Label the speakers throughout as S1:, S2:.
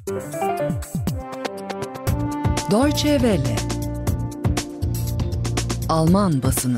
S1: Deutsche Welle. Alman basını.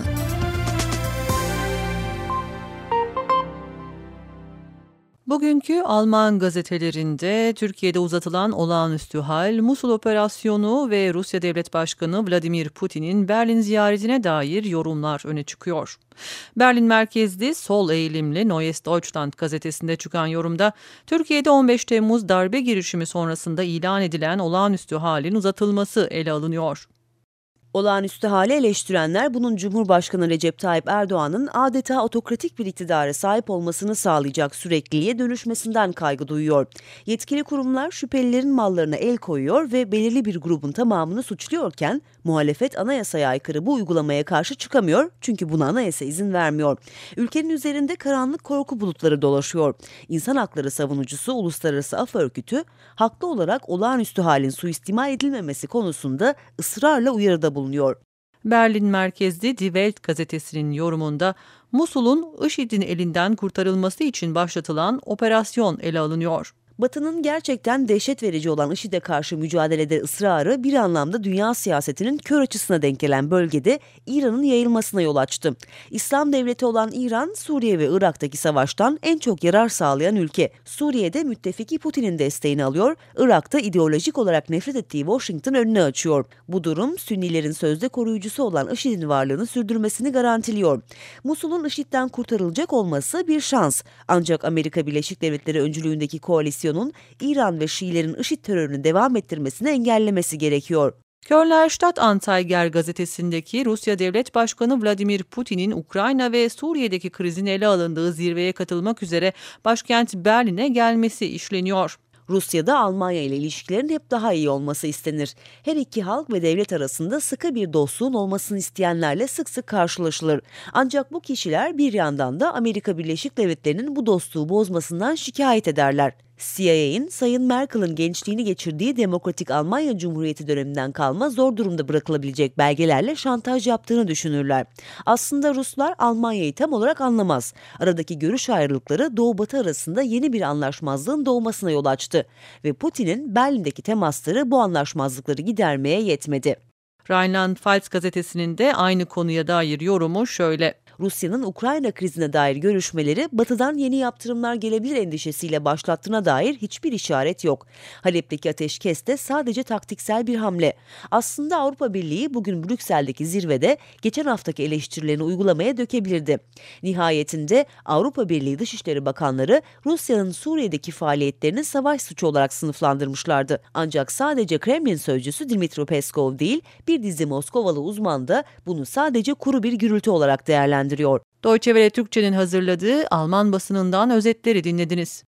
S1: Bugünkü Alman gazetelerinde Türkiye'de uzatılan olağanüstü hal, Musul operasyonu ve Rusya Devlet Başkanı Vladimir Putin'in Berlin ziyaretine dair yorumlar öne çıkıyor. Berlin merkezli sol eğilimli Neues Deutschland gazetesinde çıkan yorumda, Türkiye'de 15 Temmuz darbe girişimi sonrasında ilan edilen olağanüstü halin uzatılması ele alınıyor.
S2: Olağanüstü hali eleştirenler bunun Cumhurbaşkanı Recep Tayyip Erdoğan'ın adeta otokratik bir iktidara sahip olmasını sağlayacak sürekliliğe dönüşmesinden kaygı duyuyor. Yetkili kurumlar şüphelilerin mallarına el koyuyor ve belirli bir grubun tamamını suçluyorken muhalefet anayasaya aykırı bu uygulamaya karşı çıkamıyor çünkü buna anayasa izin vermiyor. Ülkenin üzerinde karanlık korku bulutları dolaşıyor. İnsan hakları savunucusu Uluslararası Af Örgütü haklı olarak olağanüstü halin suistimal edilmemesi konusunda ısrarla uyarıda bulunuyor.
S1: Berlin merkezli Die Welt gazetesinin yorumunda Musul'un IŞİD'in elinden kurtarılması için başlatılan operasyon ele alınıyor.
S2: Batı'nın gerçekten dehşet verici olan IŞİD'e karşı mücadelede ısrarı bir anlamda dünya siyasetinin kör açısına denk gelen bölgede İran'ın yayılmasına yol açtı. İslam devleti olan İran, Suriye ve Irak'taki savaştan en çok yarar sağlayan ülke. Suriye'de müttefiki Putin'in desteğini alıyor, Irak'ta ideolojik olarak nefret ettiği Washington önünü açıyor. Bu durum Sünnilerin sözde koruyucusu olan IŞİD'in varlığını sürdürmesini garantiliyor. Musul'un IŞİD'den kurtarılacak olması bir şans. Ancak Amerika Birleşik Devletleri öncülüğündeki koalisyonun İran ve Şiilerin IŞİD terörünü devam ettirmesini engellemesi gerekiyor.
S1: Kölner Stadtanzeiger gazetesindeki Rusya Devlet Başkanı Vladimir Putin'in Ukrayna ve Suriye'deki krizin ele alındığı zirveye katılmak üzere başkent Berlin'e gelmesi işleniyor.
S2: Rusya'da Almanya ile ilişkilerin hep daha iyi olması istenir. Her iki halk ve devlet arasında sıkı bir dostluğun olmasını isteyenlerle sık sık karşılaşılır. Ancak bu kişiler bir yandan da Amerika Birleşik Devletleri'nin bu dostluğu bozmasından şikayet ederler. CIA'in Sayın Merkel'in gençliğini geçirdiği Demokratik Almanya Cumhuriyeti döneminden kalma zor durumda bırakılabilecek belgelerle şantaj yaptığını düşünürler. Aslında Ruslar Almanya'yı tam olarak anlamaz. Aradaki görüş ayrılıkları Doğu-Batı arasında yeni bir anlaşmazlığın doğmasına yol açtı. Ve Putin'in Berlin'deki temasları bu anlaşmazlıkları gidermeye yetmedi.
S1: Rheinland-Pfalz gazetesinin de aynı konuya dair yorumu şöyle:
S2: Rusya'nın Ukrayna krizine dair görüşmeleri Batı'dan yeni yaptırımlar gelebilir endişesiyle başlattığına dair hiçbir işaret yok. Halep'teki ateşkes de sadece taktiksel bir hamle. Aslında Avrupa Birliği bugün Brüksel'deki zirvede geçen haftaki eleştirilerini uygulamaya dökebilirdi. Nihayetinde Avrupa Birliği Dışişleri Bakanları Rusya'nın Suriye'deki faaliyetlerini savaş suçu olarak sınıflandırmışlardı. Ancak sadece Kremlin sözcüsü Dmitri Peskov değil, bir dizi Moskovalı uzman da bunu sadece kuru bir gürültü olarak değerlendiriyor.
S1: Deutsche Welle Türkçe'nin hazırladığı Alman basınından özetleri dinlediniz.